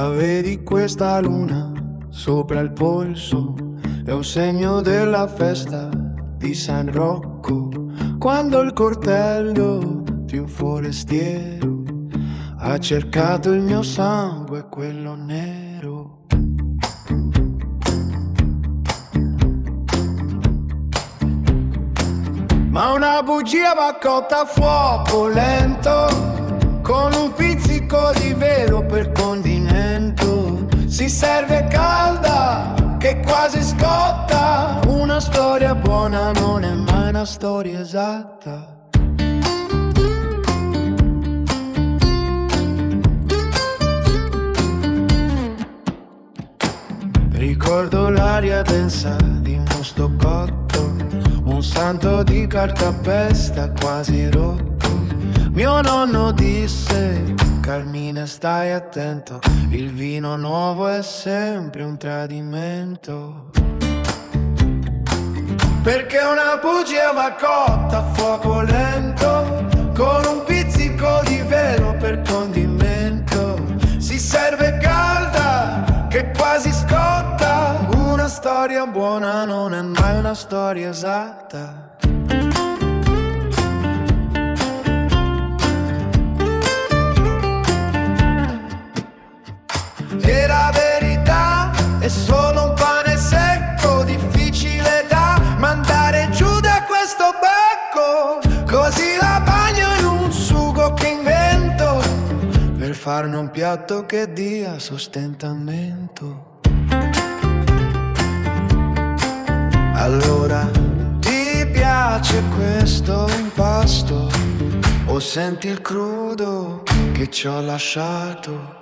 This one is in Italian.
La vedi questa luna sopra il polso? È un segno della festa di San Rocco, quando il coltello di un forestiero ha cercato il mio sangue, quello nero. Ma una bugia va cotta a fuoco lento, con un pizzico di vero per condimento. Si serve calda, che quasi scotta. Una storia buona non è mai una storia esatta. Ricordo l'aria densa di mosto cotto, un santo di cartapesta quasi rotto. Mio nonno disse: Carmine, stai attento, il vino nuovo è sempre un tradimento. Perché una bugia va cotta a fuoco lento, con un pizzico di vero per condimento. Si serve calda, che quasi scotta. Una storia buona non è mai una storia esatta. E la verità è solo un pane secco, difficile da mandare giù da questo becco. Così la bagno in un sugo che invento, per farne un piatto che dia sostentamento. Allora, ti piace questo impasto? O senti il crudo che ci ho lasciato?